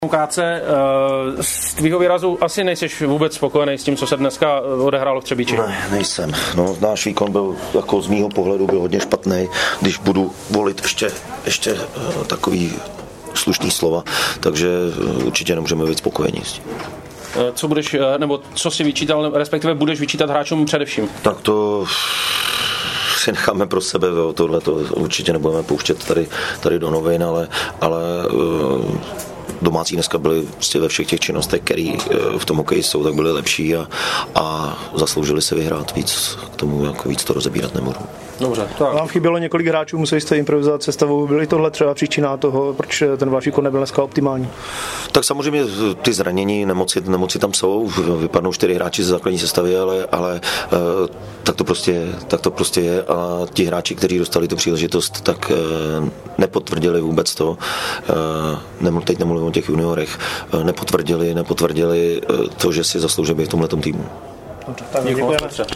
Krátce, z tvýho výrazu asi nejseš vůbec spokojený s tím, co se dneska odehrálo v Třebíči. Ne, nejsem. No, náš výkon byl, jako z mýho pohledu, byl hodně špatný. Když budu volit ještě takový slušný slova, takže určitě nemůžeme být spokojení s tím. Co budeš, nebo co si vyčítal, respektive budeš vyčítat hráčům především? Tak to si necháme pro sebe, tohle to určitě nebudeme pouštět tady do novin, ale domácí dneska byli prostě ve všech těch činnostech, které v tom hokeji jsou, tak byli lepší a zasloužili se vyhrát víc, k tomu jako víc to rozebírat nebudu. Dobře. Tak. Vám chybělo několik hráčů, museli jste improvizovat sestavou. Byly tohle třeba příčina toho, proč ten váš výkon nebyl dneska optimální? Tak samozřejmě ty zranění, nemoci tam jsou, vypadnou 4 hráči ze základní sestavy, ale tak to prostě je a ti hráči, kteří dostali tu příležitost, tak nepotvrdili vůbec to. Teď nemluvím o těch juniorech, nepotvrdili to, že si zaslouží být v tomhletom týmu. Dobře, tak děkujeme.